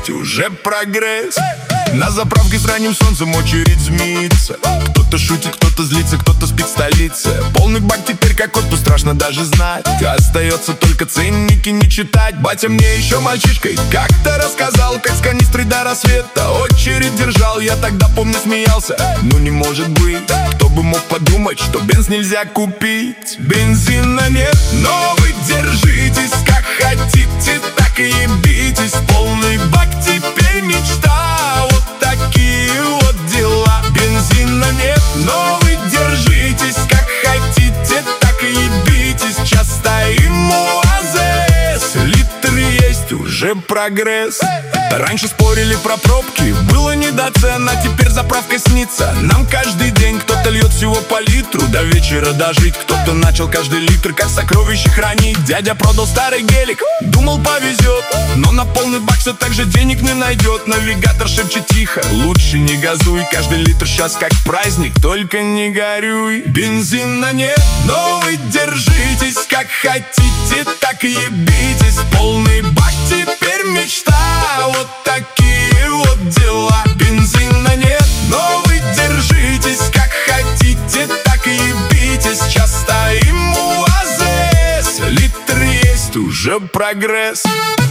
есть уже прогресс. На заправке с ранним солнцем очередь змеится. Кто-то шутит, кто-то злится, кто-то спит в столице. Полный бак теперь как отпуск, страшно даже знать. Остается только ценники не читать. Батя мне еще мальчишкой как-то рассказал, как с канистрой до рассвета очередь держал. Я тогда, помню, смеялся, ну не может быть. Кто бы мог подумать, что бенз нельзя купить. Бензина нет, но вы держитесь, как хотите, так и ебитесь. Полный бак теперь мечта, вот такие вот дела. Бензина нет, но вы держитесь, как хотите, так и ебитесь. Час стоим у АЗС, литр есть уже прогресс. Раньше спорили про пробки, было недоценно, теперь заправка снится нам каждый день. Кто-то льет всего по литру, до вечера дожить. Кто-то начал каждый литр как сокровище хранить. Дядя продал старый гелик, думал повезет, но на полный бак все так же денег не найдет. Навигатор шепчет тихо, лучше не газуй. Каждый литр сейчас как праздник, только не горюй. Бензина нет, но вы держитесь, как хотите, так и ебитесь. Полный бак теперь мечта, вот такие вот дела. Бензина нет, но вы держитесь, как хотите, так и ебитесь. Час стоим у АЗС, литр есть уже прогресс.